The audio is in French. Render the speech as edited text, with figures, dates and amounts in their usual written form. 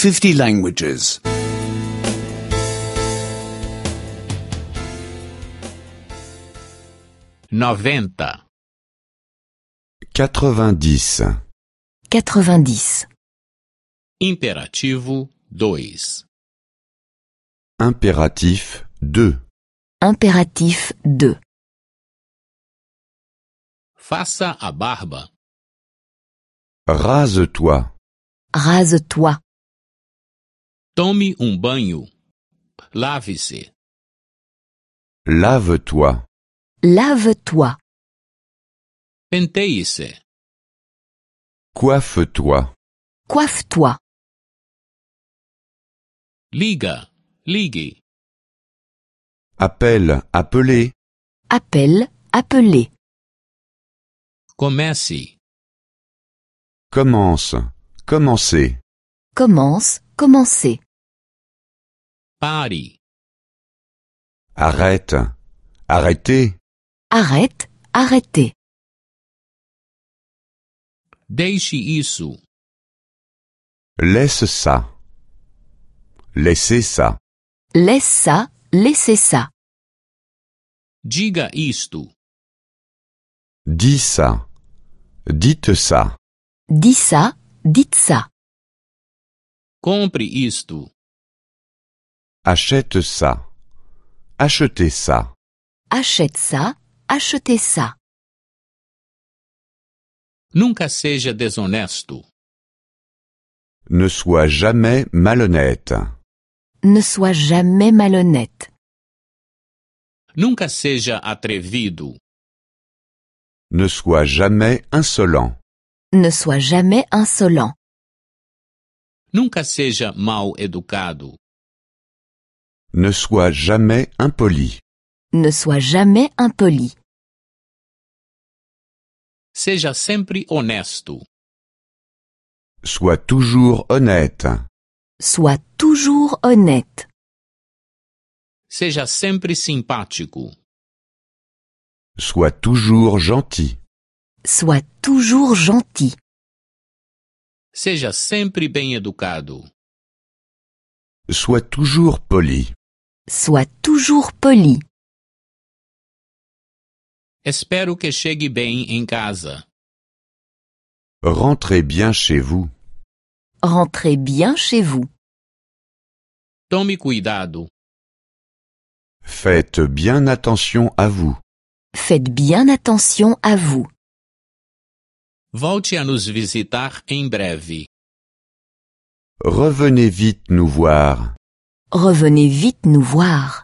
50 languages. 90. 90. 90. Imperativo 2. Impératif 2. Impératif 2. Faça a barba. Rase-toi. Rase-toi. Tome banho. Lave-se. Lave-toi. Lave-toi. Penteie-se. Coiffe-toi. Coiffe-toi. Liga. Ligue. Appelle, appelez. Appelle, appeler. Comece. Commence, commencez. Commence, commencer. Pare. Arrête, arrêtez. Arrête, arrêter. Deixe isso. Laisse ça. Laissez ça. Laisse ça, laissez ça. Diga isto. Dis ça. Dites ça. Dis ça, dites ça. Compre isto. Achète ça. Achetez ça. Achète ça, achetez ça. Nunca seja desonesto. Ne sois jamais malhonnête. Ne sois jamais malhonnête. Nunca seja atrevido. Ne sois jamais insolent. Ne sois jamais insolent. Nunca seja mal educado. Ne sois jamais impoli. Ne sois jamais impoli. Seja sempre honesto. Sois toujours honnête. Sois toujours honnête. Seja sempre simpático. Sois toujours gentil. Sois toujours gentil. Seja sempre bem educado. Sois toujours poli. Sois toujours poli. Espero que chegue bem em casa. Rentrez bien chez vous. Rentrez bien chez vous. Tome cuidado. Faites bien attention à vous. Faites bien attention à vous. Volte a nos visitar em breve. Revenez vite nous voir. Revenez vite nous voir.